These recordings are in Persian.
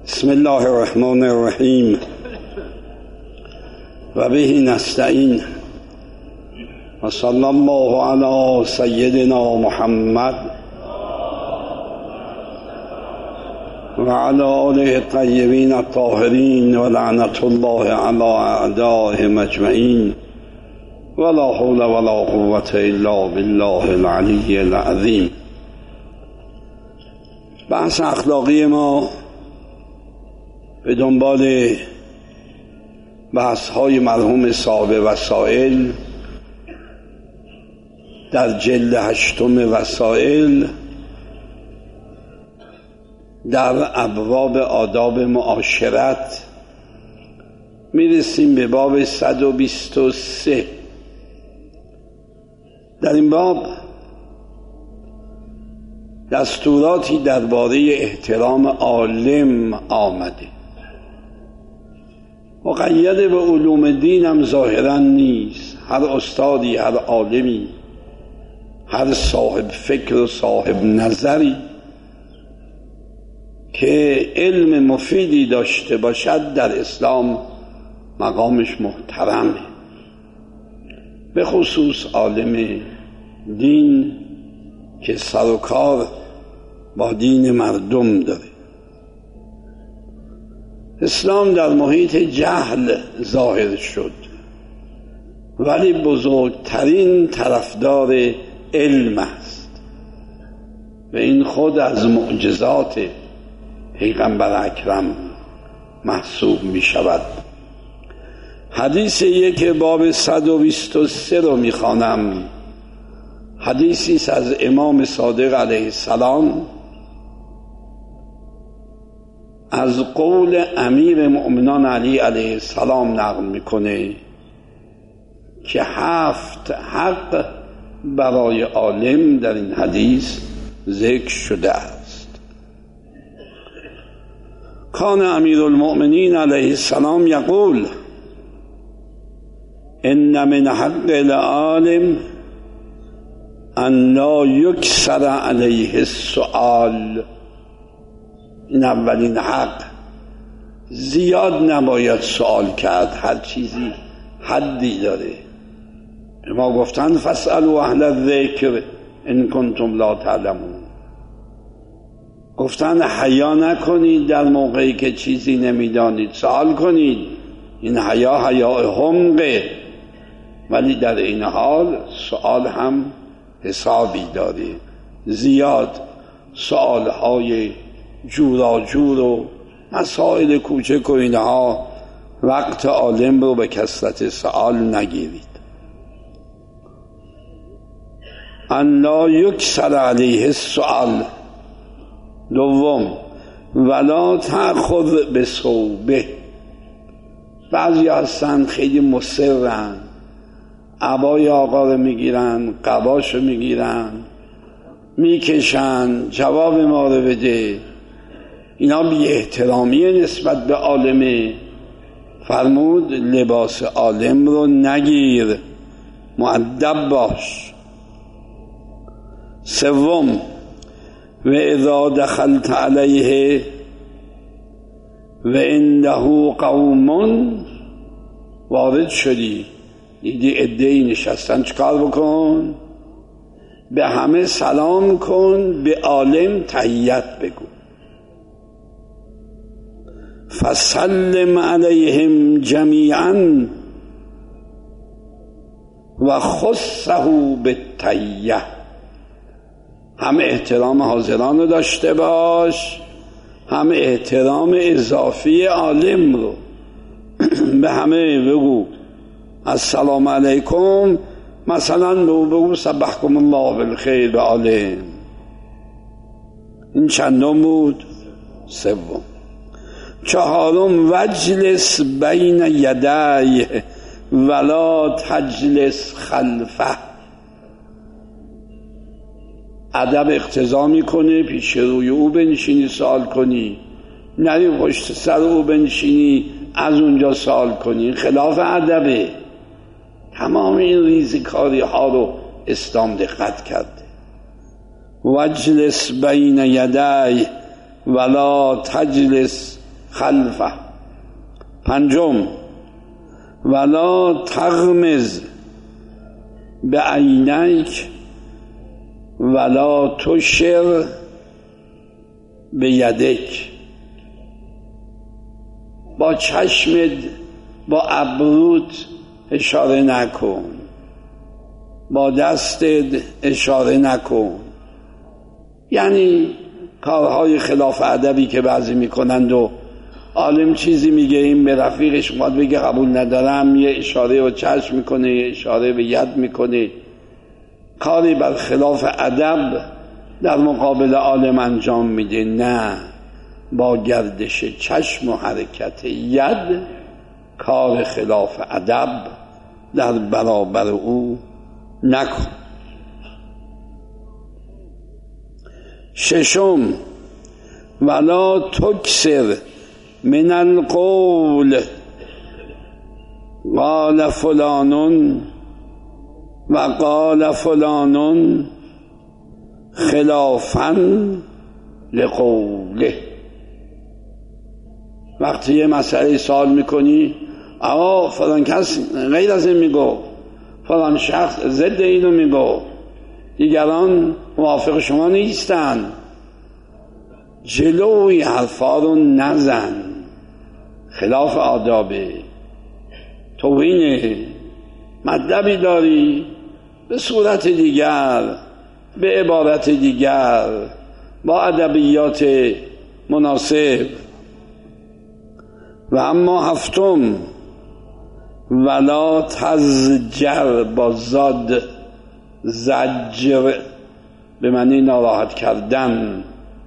بسم الله الرحمن الرحیم و به نستعین و صلی الله علی سیدنا محمد و علی آله الطیبین الطاهرین و لعنت الله علی اعدائهم اجمعین ولا حول ولا قوة الا بالله العلی العظیم. بحث اخلاقی ما به دنبال بحث های مرحوم صاحب وسائل در جلد 8 وسائل در ابواب آداب معاشرت میرسیم به باب 123. در این باب دستوراتی درباره احترام عالم آمده. مقید به علوم دین هم ظاهرا نیست. هر استادی، هر عالمی، هر صاحب فکر و صاحب نظری که علم مفیدی داشته باشد در اسلام مقامش محترمه، به خصوص عالم دین که سر و کار با دین مردم داره. اسلام در محیط جهل ظاهر شد، ولی بزرگترین طرفدار علم است و این خود از معجزات پیغمبر اکرم محسوب می شود. حدیث یک باب 123 رو می خوانم. حدیثی است از امام صادق علیه السلام از قول امیر مؤمنان علی علیه السلام نقل میکنه که 7 حق برای عالم در این حدیث ذکر شده است. کان امیر المؤمنین علیه السلام یقول ان من حق العالم ان لا یکثر علیه السؤال. این اولین حق، زیاد نباید سوال کرد، هر چیزی حدی داره. ما گفتن فاسألوا اهل الذکر ان کنتم لا تعلمون. گفتن حیا نکنید در موقعی که چیزی نمیدانید، سوال کنید. این حیا حمقه، ولی در این حال سوال هم حسابی داره. زیاد سوالهای جوراجور و مسائل کوچک و اینها وقت عالم رو به کثرت سوال نگیرید. ان لا یکثر علیه السؤال. دوم ولا تأخذ بثوبه. بعضی هستن خیلی مصرن، عبای آقا رو میگیرن، قباش رو میگیرن، میکشن، جواب ما رو بده. اینا بی احترامی نسبت به عالمه. فرمود لباس عالم رو نگیر، مؤدب باش. سوم و اذا دخلت علیه و عنده قوم. وارد شدی دیدی عده‌ای نشستن، چکار بکن؟ به همه سلام کن، به عالم تحیت بگو. فسلم علیهم جمیعا و خصه بالتحیه. هم احترام حاضران رو داشته باش، هم احترام اضافی عالم رو. به همه بگو السلام علیکم، مثلا بگو سبحکم الله بالخیر به عالم. این چندم بود؟ سوم. چهارم وجلس بین یدیه ولا تجلس خلفه. ادب اقتضا میکنه پیش روی او بنشینی سوال کنی، نری پشت سر او بنشینی از اونجا سوال کنی. خلاف ادبه. تمام این ریزکاری ها رو اسلام دقت کرده. وجلس بین یدی ولا تجلس خلفه. پنجم ولا تغمز بعینیک ولا تشر بیدک. با چشمت با ابروت اشاره نکن، با دستت اشاره نکن. یعنی کارهای خلاف ادبی که بعضی میکنند و عالم چیزی میگه، این به رفیقش میخواد بگه قبول ندارم، یه اشاره به چشم میکنه، یه اشاره به ید میکنه، کاری بر خلاف ادب در مقابل عالم انجام میده. نه، با گردش چشم و حرکت ید کار خلاف ادب در برابر او نکن. ششم ولا تکثر من القول قال فلان و قال فلان خلافا لقوله. وقتی یه مسئله سوال میکنی، آقا فلان کس غیر از این میگو، فلان شخص ضد اینو میگو، دیگران موافق شما نیستن، جلوی حرفا رو نزن، خلاف آدابه، توهینه. مطلبی داری به صورت دیگر، به عبارت دیگر، با ادبیات مناسب. و اما هفتم ولا تزجر، با زاد زجر به معنی ناراحت کردن،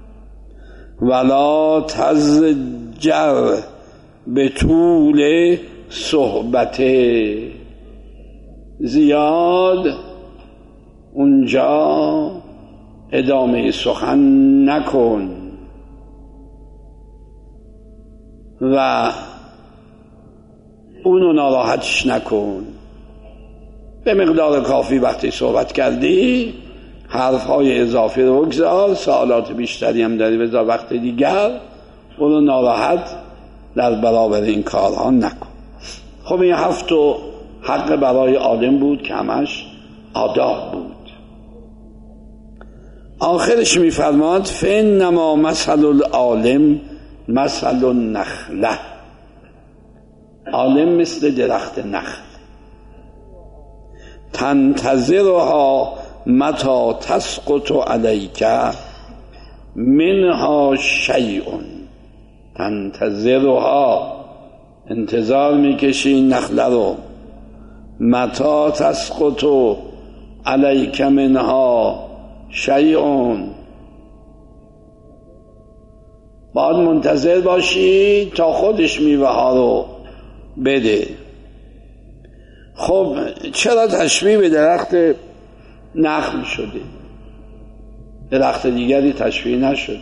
ولا تزجر به طول صحبت، زیاد اونجا ادامه سخن نکن و اونو ناراحتش نکن. به مقدار کافی وقتی صحبت کردی حرفهای اضافی رو بگذار، سوالات بیشتری هم داری بذار وقت دیگر، اونو ناراحت در برابر این کارها نکن. خب این هفت حق برای عالم بود که همش آداب بود. آخرش میفرماد فانما مثل العالم مثل النخله، عالم مثل درخت نخل، تنتظرها متى تسقط علیک منها شیء. تنتظرها، انتظار میکشی نخله رو، متى تسقط علیک منها شیء، باید منتظر باشی تا خودش میوه ها رو بده. خب چرا تشبیه به درخت نخل شده؟ درخت دیگری تشبیه نشده.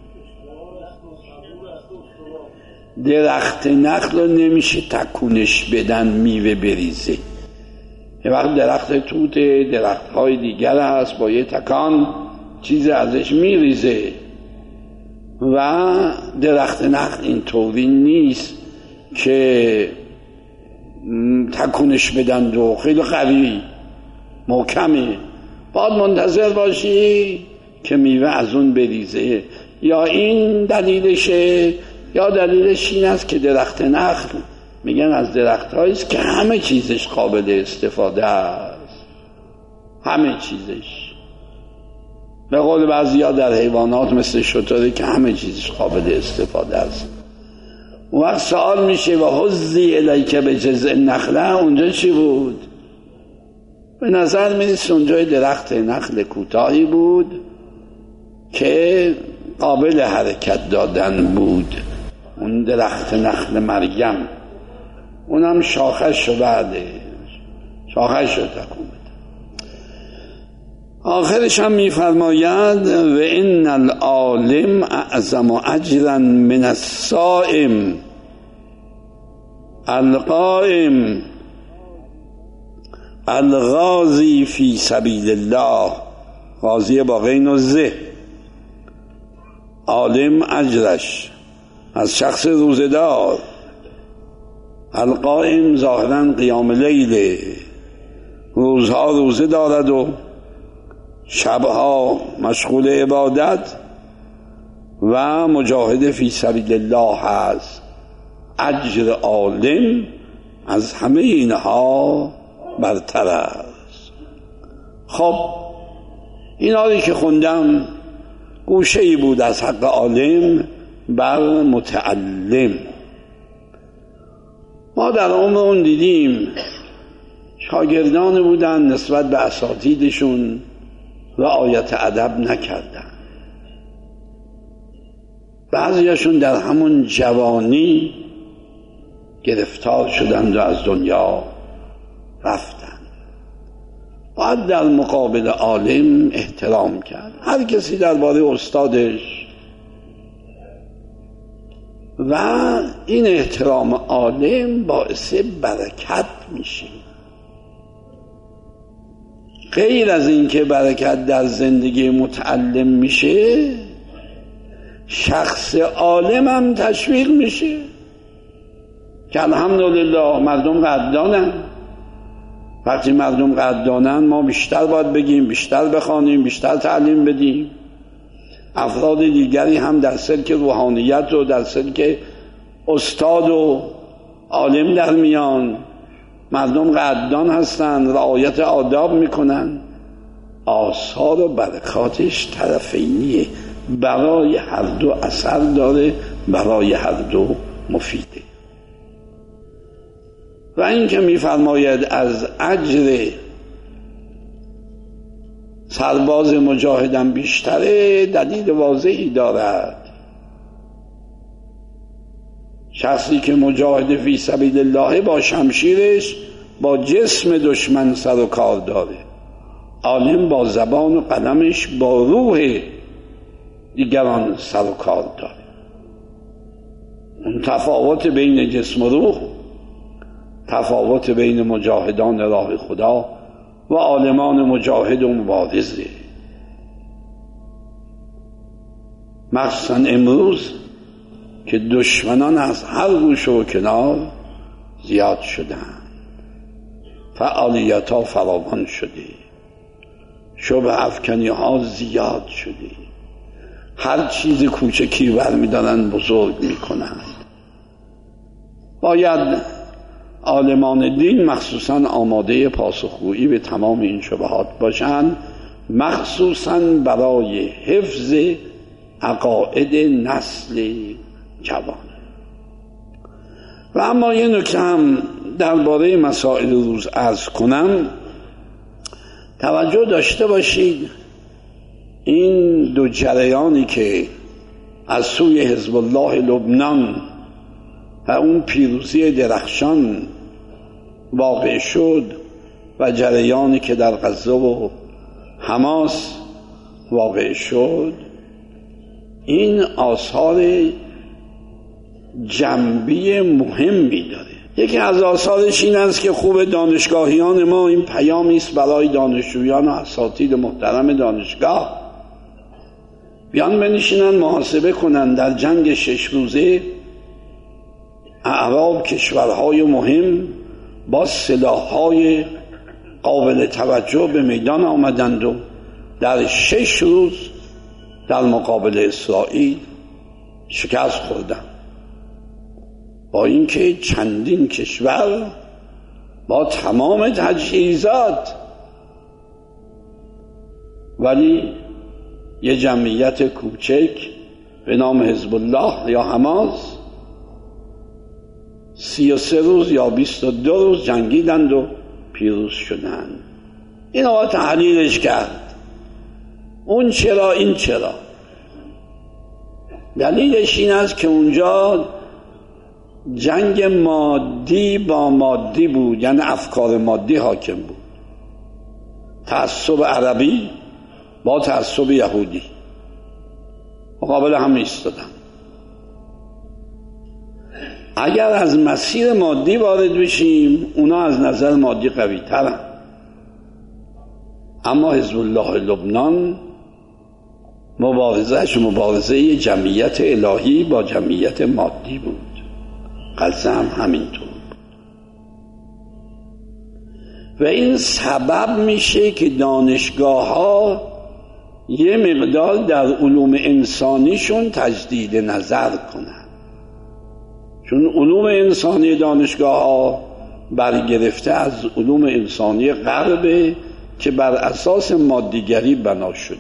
درخت نخل رو نمیشه تکونش بدن میوه بریزه. یه وقت درخت توته، درخت های دیگر هست با یه تکان چیز ازش میریزه، و درخت نخل این طوری نیست که تکونش بدن و خیلی قوی محکمه. باید منتظر باشی که میوه از اون بریزه. یا این دلیلشه، یا دلیلش این است که درخت نخل میگن از درخت هاییست که همه چیزش قابل استفاده است، همه چیزش. به قول بعضیا در حیوانات مثل شتری که همه چیزش قابل استفاده است. اون وقت سوال میشه و حزی الیک به جذع النخله، اونجا چی بود؟ به نظر میرسه اونجا درخت نخل کوتاهی بود که قابل حرکت دادن بود، اون درخت نخل مریم، اونم شاخش رو بعده شاخش رو تکون بده. آخرش هم میفرماید و ان العالم اعظم اجرا من الصائم القائم الغازی فی سبیل الله. غازی با غین و زه، عالم اجرش از شخص روزدار، القائم ظاهرا قیام لیل، روزها روزه دارد و شبها مشغول عبادت و مجاهد فی سبیل الله هست، اجر عالم از همه اینها برتر است. خب اینا که خوندم گوشه ای بود از حق عالم بر متعلم. ما در عمرمون دیدیم شاگردان بودن نسبت به اساتیدشون رعایت ادب نکردن، بعضیاشون در همون جوانی گرفتار شدند و از دنیا رفتن. باید در مقابل عالم احترام کرد، هر کسی درباره استادش، و این احترام عالم باعث برکت میشه. غیر از این که برکت در زندگی متعلم میشه، شخص عالم هم تشویق میشه که الحمدلله مردم قدردانن. وقتی مردم قدردانن ما بیشتر باید بگیم، بیشتر بخوانیم، بیشتر تعلیم بدیم. افراد دیگری هم در سلک روحانیت و در سلک استاد و عالم در میان، مردم قدردان هستن، رعایت آداب میکنن. آثار و برکاتش طرفینیه، برای هر دو اثر داره، برای هر دو مفیده. و این که میفرماید از اجر سرباز مجاهدم بیشتره، دلیل واضحی دارد. شخصی که مجاهد فی سبیل الله با شمشیرش با جسم دشمن سر و کار داره، عالم با زبان و قلمش با روح دیگران سر و کار داره. اون تفاوت بین جسم و روح، تفاوت بین مجاهدان راه خدا و عالمان مجاهد و مبارزه. مخصوصا امروز که دشمنان از هر گوشه و کنار زیاد شدن، فعالیت ها فراوان شده، شبه افکنی ها زیاد شده، هر چیز کوچکی برمیدارن بزرگ میکنن. باید عالمان دین مخصوصا آماده پاسخگویی به تمام این شبهات باشند، مخصوصا برای حفظ عقاید نسل جوان. و اما یه نکته هم درباره مسائل روز عرض کنم. توجه داشته باشید، این دو جریانی که از سوی حزب الله لبنان و اون پیروزی درخشان واقع شد و جریانی که در غزه و حماس واقع شد، این آثار جنبی مهمی داره. یکی از آثارش این است که خوب دانشگاهیان ما این پیامی است برای دانشجویان و اساتید محترم دانشگاه، بیان بنشینن محاسبه کنن در جنگ 6 روزه اعراب کشورهای مهم با سلاح‌های قابل توجه به میدان آمدند و در 6 روز در مقابل اسرائیل شکست خوردند، با اینکه چندین کشور با تمام تجهیزات، ولی یه جمعیت کوچک به نام حزب الله یا حماس 33 روز یا 22 روز جنگیدند و پیروز شدند. این آقا تحلیلش کرد، اون چرا این چرا. دلیلش این است که اونجا جنگ مادی با مادی بود، یعنی افکار مادی حاکم بود، تعصب عربی با تعصب یهودی مقابل هم ایستادن. اگر از مسیر مادی وارد بشیم اونا از نظر مادی قوی ترن، اما حزب الله لبنان مبارزهش مبارزه جمعیت الهی با جمعیت مادی بود. غزه هم همینطور. و این سبب میشه که دانشگاه ها یه مقدار در علوم انسانیشون تجدید نظر کنن، چون علوم انسانی دانشگاه ها برگرفته از علوم انسانی غربه که بر اساس مادیگری بنا شده.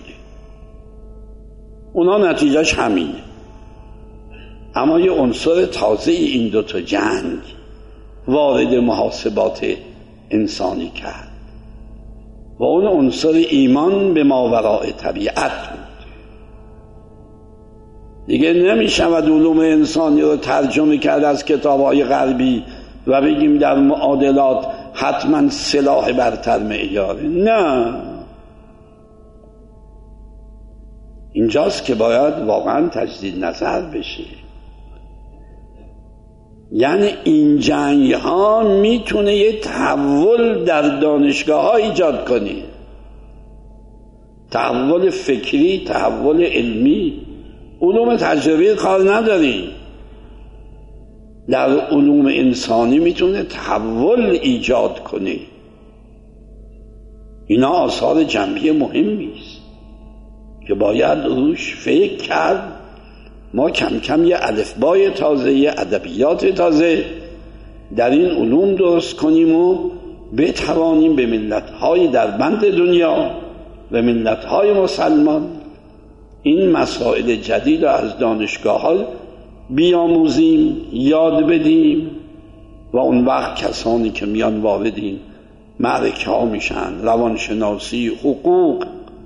اونا نتیجهش همینه. اما یه عنصر تازه این دوتا جنگ وارد محاسبات انسانی کرد و اون عنصر ایمان به ماوراء طبیعت بود. دیگه نمیشود علوم انسانی رو ترجمه کرد از کتاب‌های غربی و بگیم در معادلات حتما سلاح برتر معیاره. نه، اینجاست که باید واقعا تجدید نظر بشه. یعنی این جنگ ها میتونه یه تحول در دانشگاه ها ایجاد کنه، تحول فکری، تحول علمی. علوم تجربی کار نداری، در علوم انسانی میتونه تحول ایجاد کنه. اینا آثار جمعی مهمی است که باید روش فکر کرد. ما کم کم یه الفبای تازه، یه ادبیات تازه در این علوم درست کنیم و بتوانیم به ملت‌های در بند دنیا و ملت‌های مسلمان این مسائل جدید را از دانشگاه‌ها بیاموزیم، یاد بدیم و اون وقت کسانی که میان وارد این معرکه ها میشن، روانشناسی، حقوق،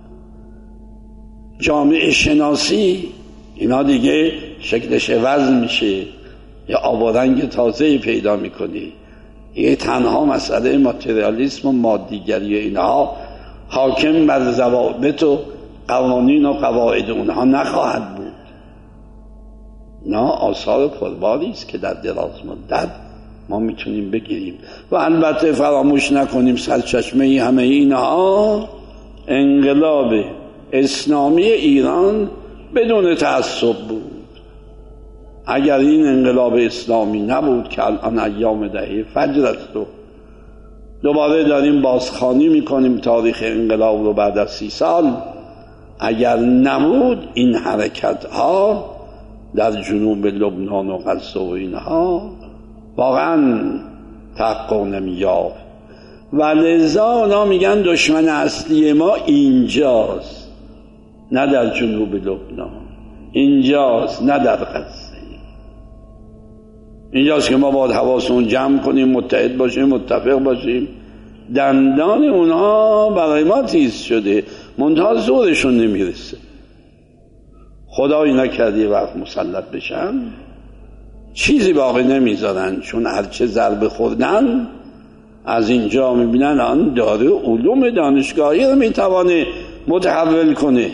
جامعه شناسی، اینا دیگه شکلش عوض میشه، یا آب و رنگ تازه پیدا میکنه. یه تنها مسئله ماتریالیسم و مادیگری اینها حاکم بر ضوابط و قوانین و قواعد اونها نخواهد بود. نه، آثار پرباری است که در دراز مدت ما میتونیم بگیریم. و البته فراموش نکنیم سرچشمه همه اینها انقلاب اسلامی ایران بدون تعصب بود. اگر این انقلاب اسلامی نبود که الان ایام دهه فجر است و دوباره داریم بازخوانی میکنیم تاریخ انقلاب رو بعد از 30 سال، اگر نبود این حرکت ها در جنوب لبنان و غزه و اینها واقعا تحقق نمی‌یافت. و لذا اونا میگن دشمن اصلی ما اینجاست، نه در جنوب لبنان، اینجاست، نه در غزه. اینجاست که ما باید حواسمون جمع کنیم، متحد باشیم، متفق باشیم. دندان اونها برای ما تیز شده، منتها زورشون نمیرسه. خدایی نکرده وقت مسلط بشن چیزی باقی نمیذارن، چون هرچه ضربه خوردن از اینجا میبینن آن داره علوم دانشگاهی رو میتوانه متحول کنه.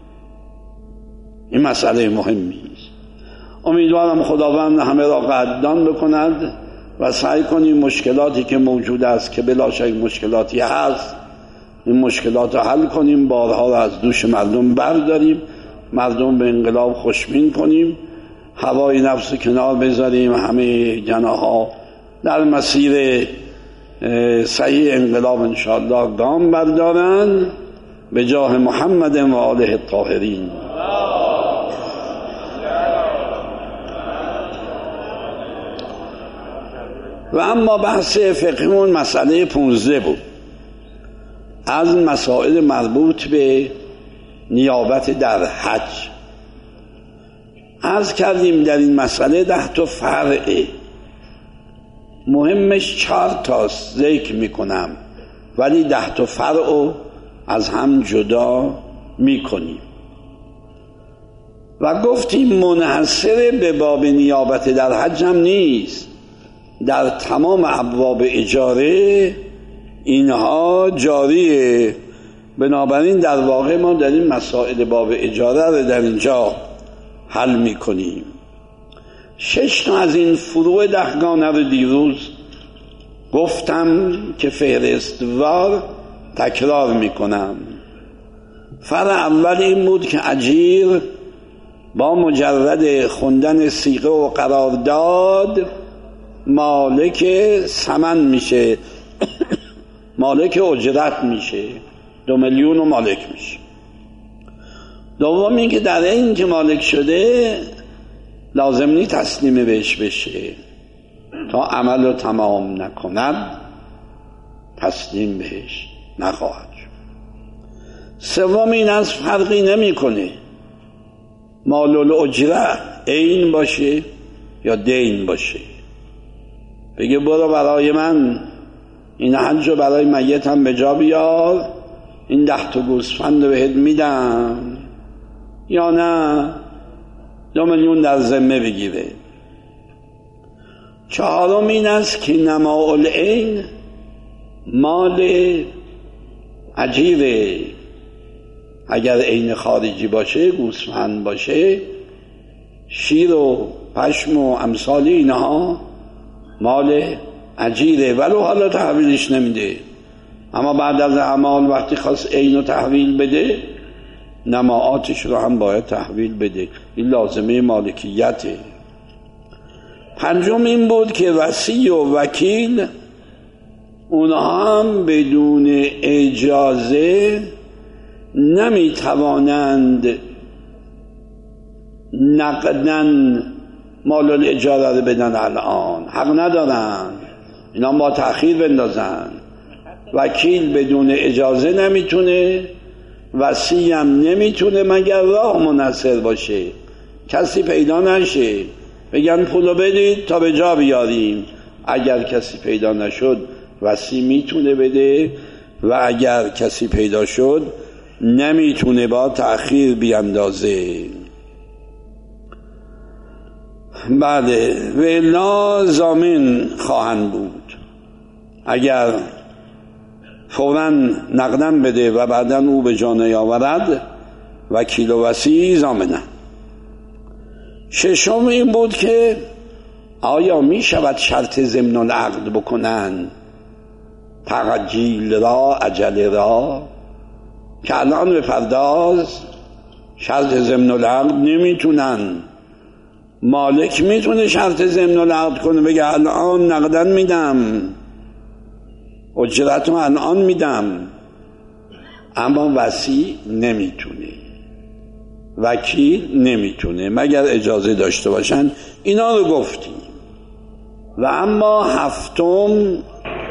این مسئله مهمی است. امیدوارم خداوند همه را قدردان بکند و سعی کنیم مشکلاتی که موجود است که بلا شک مشکلاتی هست، این مشکلات رو حل کنیم، بارها را از دوش مردم برداریم، مردم به انقلاب خوشبین کنیم، هوای نفس کنار بذاریم، همه جناها در مسیر صحیح انقلاب انشاءالله گام بردارن به جاه محمد و آله الطاهرین. و اما بحث فقهمون مسئله 15 بود، از مسائل مربوط به نیابت در حج. عرض کردیم در این مسئله 10 تا فرعه، مهمش 4 تاست ذکر میکنم، ولی 10 تا فرعو از هم جدا میکنیم. و گفتیم منحصر به باب نیابت در حج هم نیست، در تمام ابواب اجاره اینها جاریه. بنابراین در واقع ما داریم مسائل باب اجاره رو در اینجا حل میکنیم. 6 تا از این فروع 10 گانه رو دیروز گفتم که فهرستوار تکرار میکنم. فرع اول این بود که اجیر با مجرد خوندن صیغه و قرارداد مالک ثمن میشه مالک اجرت میشه، 2 میلیون و مالک میشه. دوم این که در این که مالک شده لازم نیست تسلیم بهش بشه، تا عمل رو تمام نکند تسلیم بهش نخواهد شد. سوم این از فرقی نمی کنه مال الاجره عین باشه یا دین باشه، بگه برو برای من این حج رو برای میتم به جا بیار، این 10 تا گوسفند رو بهت میدم، یا نه 2 میلیون در ذمه بگیره. چهارم این است که نماء العین مال اجیره، اگر عین خارجی باشه، گوسفند باشه، شیر و پشم و امثال اینها مال اجیره ولو حالا تحویلش نمیده، اما بعد از اعمال وقتی خواست عین رو تحویل بده نماعاتش رو هم باید تحویل بده، این لازمه مالکیته. پنجم این بود که وصی و وکیل اونها هم بدون اجازه نمیتوانند نقدن مال الاجاره رو بدن، الان حق ندارن، اینا با تأخیر بندازن. وکیل بدون اجازه نمیتونه، وصی هم نمیتونه مگر راه منحصر باشه، کسی پیدا نشه بگن پولو بدید تا به جا بیاریم. اگر کسی پیدا نشد وصی میتونه بده، و اگر کسی پیدا شد نمیتونه با تأخیر بیاندازه. بله، و الا ضامن خواهند بود، اگر فوراً نقدن بده و بعداً او به جا نیاورد وکیل و وصی ضامنن. ششم این بود که آیا می شود شرط ضمن العقد بکنن، تعجیل را، عجله را، که الان به پرداز شرط ضمن العقد نمیتونن. مالک میتونه شرط ضمن العقد کنه، بگه الان نقدن میدم، اجرت رو الان میدم، اما وصی نمیتونه، وکیل نمیتونه مگر اجازه داشته باشن. اینا رو گفتیم. و اما هفتم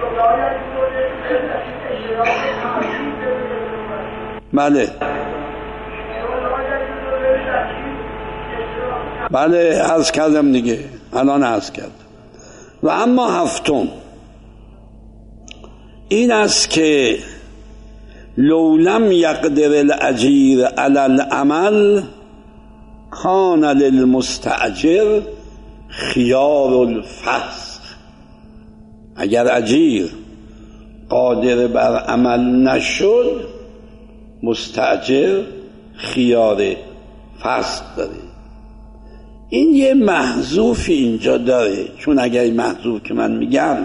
بله عرض کردم دیگه، الان عرض کرد. و اما هفتم این است که لو لم یقدر الاجیر علی العمل کان للمستاجر خیار الفسخ. اگر اجیر قادر بر عمل نشد مستاجر خیار فسخ داره. این یه محذوفی اینجا داره، چون اگر این محذوف که من میگم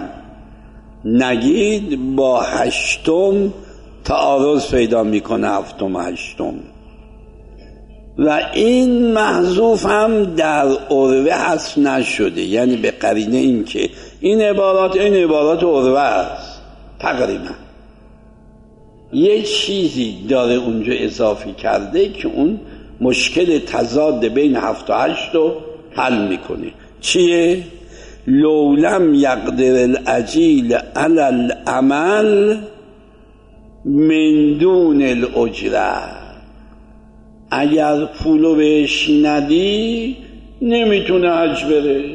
نگید با هشتم تعارض پیدا میکنه، هفتم و هشتم. و این محذوف هم در عروه حذف نشده، یعنی به قرینه این که این عبارات عروه است، تقریبا یه چیزی داره اونجا اضافی کرده که اون مشکل تضاد بین 7 و 8 رو حل میکنه. چیه؟ لو لم یقدر الاجیل علی العمل من دون الاجره، اگر پولو بهش ندی نمیتونه حج بره.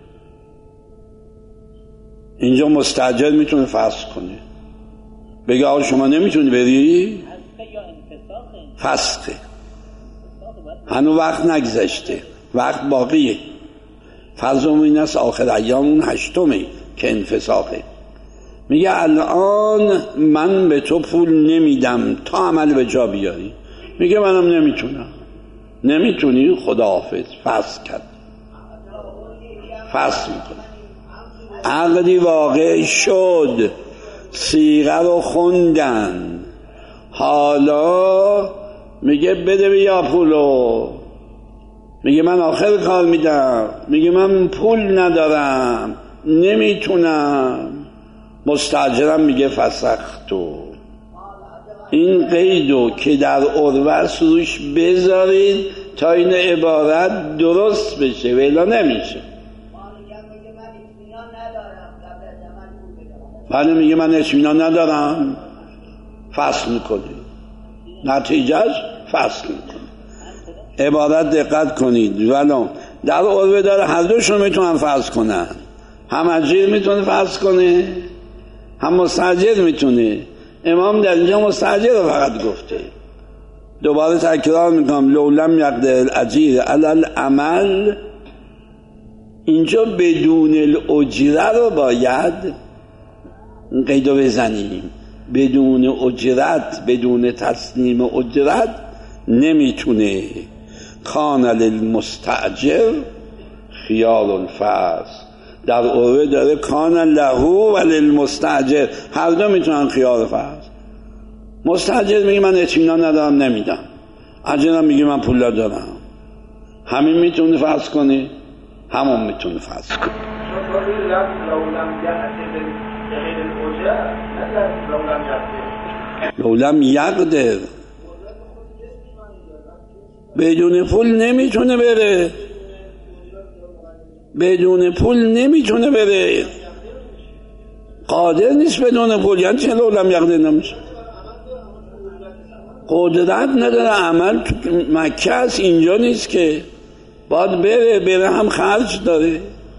اینجا مستاجر میتونه فسخ کنه، بگه آقا شما نمیتونی بری، فسخه، هنو وقت نگذشته، وقت باقیه. فرضم این است آخر ایام اون هشتمه که انفساخه، میگه الان من به تو پول نمیدم تا عمل به جا بیاری، میگه منم نمیتونم. نمیتونی؟ خداحافظ، فسخ کرد، فسخ میکنه. عقدی واقع شد، صیغه رو خوندن، حالا میگه بده بیا پولو، میگه من آخر کار میدم، میگه من پول ندارم نمیتونم، مستاجرم میگه فسختو. این قیدو که در عروس روش بذارید تا این عبارت درست بشه، ولی نمیشه. بله میگه من اطمینان ندارم، فسخ میکنه، نتیجهش فسخ میکنه. عبارت دقت کنید، ولو در عروه داره هر دوشون میتونن فسخ کنن، هم اجیر میتونه فسخ کنه هم مستاجر میتونه. امام در اینجا مستاجر رو فقط گفته. دوباره تکرار میکنم، لولم یقدر الاجیر علی العمل، اینجا بدون الاجره رو باید قیدو بزنیم، بدون اجرت، بدون تسلیم اجرت نمیتونه. کان للمستاجر خیار الفصل، در عروه داره کان له و للمستاجر، هر دو میتونن خیار فصل. مستاجر میگه من اطمینان ندارم نمیدم، اجرم میگه من پول دارم، همین میتونه فصل کنه همون میتونه فصل کنه. لولم یقدر، بدون پول نمیتونه بره، بدون پول نمیتونه بره، قادر نیست بدون پول. یعنی چه لولم یقدر نمیشه؟ قدرت نداره، عمل تو مکه است، اینجا نیست که باید بره هم خرج داره.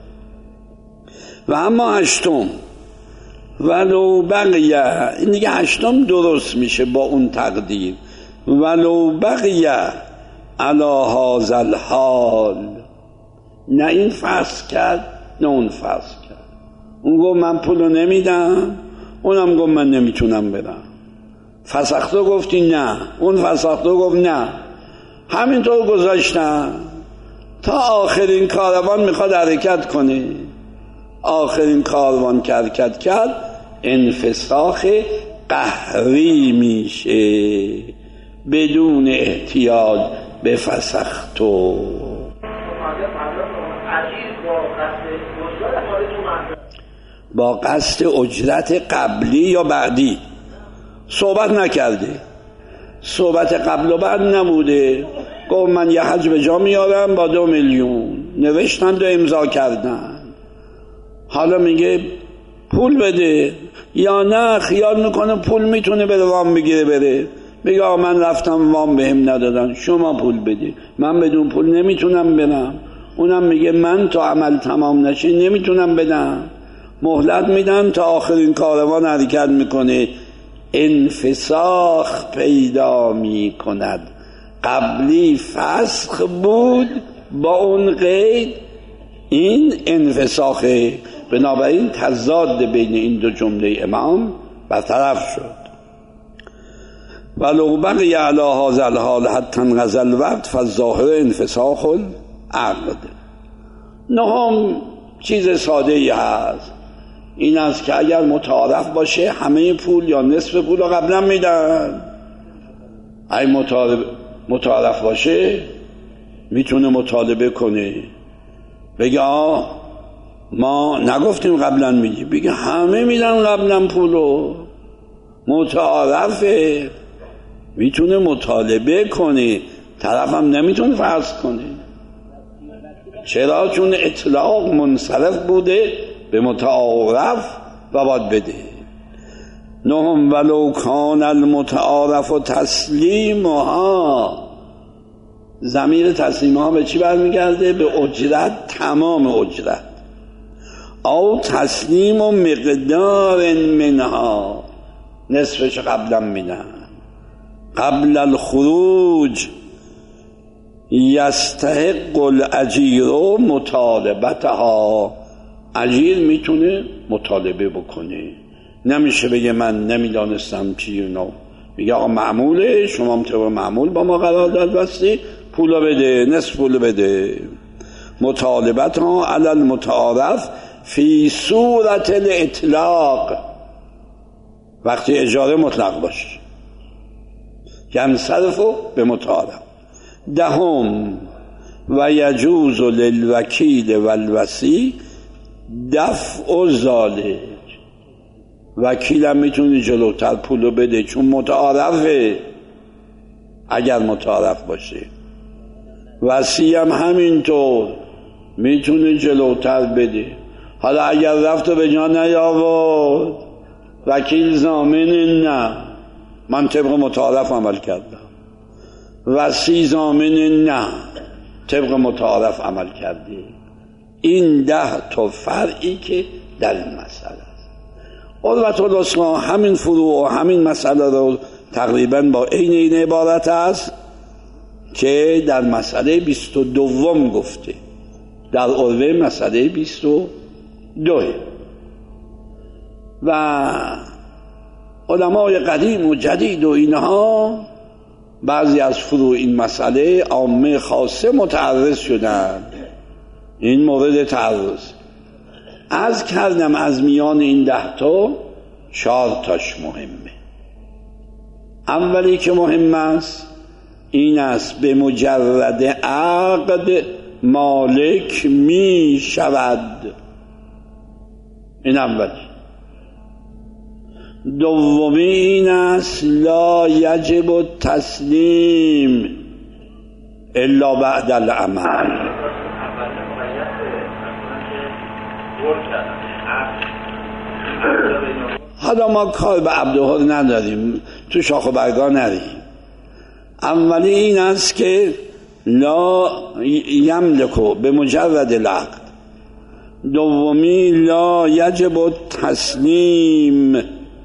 و اما هشتم ولو بقیه، این دیگه هشتم درست میشه با اون تقدیر، ولو بقیه علی هذا الحال، نه این فسخ کرد نه اون فسخ کرد. اون گفت من پولو نمیدم، اونم گفت من نمیتونم بدم. فسختو گفتی نه، اون فسختو گفت نه، همینطور گذاشتن تا آخرین کاروان میخواد حرکت کنه. آخرین کاروان که حرکت کرد انفساخ قهری میشه بدون احتیاج به فسختو. با قصد اجرت قبلی یا بعدی صحبت نکرده، صحبت قبل و بعد نبوده، گفت من یه حج به جا میارم با 2 میلیون، نوشتن و امضا کردن، حالا میگه پول بده یا نه، خیال میکنه پول میتونه بره وام بگیره بره، بگه من رفتم وام بهم ندادن شما پول بده، من بدون پول نمیتونم برم. اونم میگه من تا عمل تمام نشه نمیتونم بدم، مهلت میدن تا آخرین کاروان حرکت میکنه. انفساخ پیدا میکند، قبلی فسخ بود با اون قید، این انفساخه. بنابراین تضاد بین این دو جمله امام برطرف شد. ولو بقی علی هذا الحال حتی انقضى الوقت فالظاهر انفساخ العقد. نهم چیز ساده ای هست، این است که اگر متعارف باشه همه پول یا نصف پول رو قبلا میدن. اگه متعارف باشه میتونه مطالبه کنه، بگه ما نگفتیم قبلا میدی، بگه همه میدن قبلا پولو، متعارفه، میتونه مطالبه کنه، طرف هم نمیتونه فرض کنه. چرا؟ چون اطلاق منصرف بوده به متعارف و باید بده. نهم ولو کان المتعارف و تسلیمها، ضمیر تسلیمها به چی برمیگرده؟ به اجرت، تمام اجرت. او تسلیم و مقدار منها، نصفش قبلا میدن. قبل الخروج یستحق الاجیر مطالبتها، اجیر میتونه مطالبه بکنه، نمیشه بگه من نمیدانستم چی نو، میگه آقا معموله، شما هم طبق معمول با ما قرارداد بستی، پولا بده، نصف پول بده. مطالبتها علی المتعارف فی صورت الاطلاق، وقتی اجاره مطلق باشه، ینصرف به متعارف. دهم و یجوز للوکیل و الوصی دفع ذالک. وکیل هم میتونه جلوتر پولو بده چون متعارفه، اگر متعارف باشه. وصی هم همینطور میتونه جلوتر بده. حالا اگر رفت و به جا نیاورد، وکیل ضامن نه، من طبق متعارف عمل کردم. وصی ضامن نه، طبق متعارف عمل کرده. این 10 تا فرعی که در این مسئله است. قربت الاسما همین فروع و همین مسئله رو تقریبا با این عبارت است که در مسئله 22 گفته، در عروه مسئله 22. و علمای قدیم و جدید و اینها بعضی از فروع این مسئله عامه خاصه متعرض شدن. این مورد تعرض از کردم، از میان این 10 تا 4 تاش مهمه. اولی که مهم است این است به مجرد عقد مالک می شود. این اولی. دومی این است لا یجب التسلیم الا بعد العمل. حالا ما کار به عبدالحر نداریم، تو شاخ و برگا نریم. اولی این است که لا یملکو به مجرد العقد. دومی لا یجب التسلیم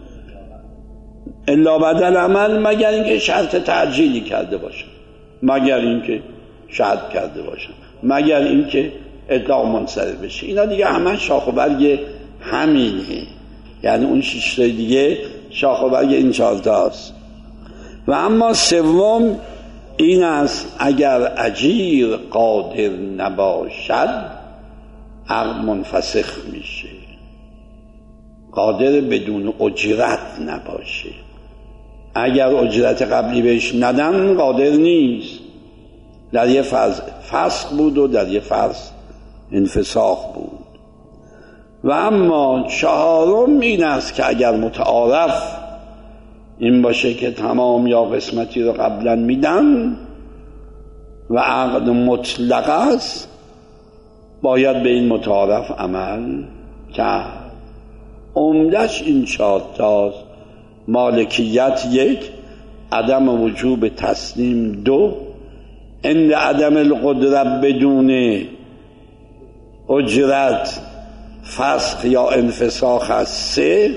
الا بعد العمل، مگر اینکه شرط تعجیلی کرده باشه، مگر اینکه شرط کرده باشه، مگر اینکه اطلاق منصرف بشه. اینا دیگه همه شاخ و برگ همینه، یعنی اون 6 تا دیگه شاخ و برگ این 4 تاست. و اما سوم این است اگر اجیر قادر نباشد عقد منفسخ میشه. قادر بدون اجرت نباشه، اگر اجرت قبلی بهش ندن قادر نیست. در یه فرض فسخ بود و در یه فرض انفساخ بود. و اما 4م این است که اگر متعارف این باشه که تمام یا قسمتی رو قبلا میدن و عقد مطلق است، باید به این متعارف عمل کرد. عمدش این 4 تاست: مالکیت 1، عدم وجوب تسلیم 2، عند عدم القدرت بدون اجرت فسخ یا انفساخ است 3،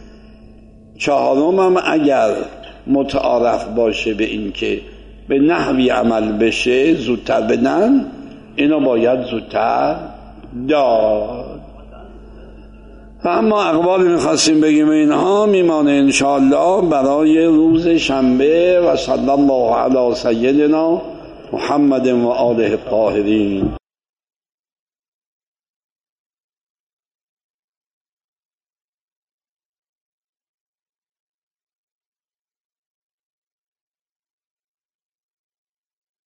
4م هم اگر متعارف باشه به این که به نحوی عمل بشه زودتر بدن، اینو باید زودتر داد. و اما اقوال میخواستیم بگیم اینها میمانه انشاءالله برای روز شنبه. و صلی الله علی سیدنا محمد و آله الطاهرین.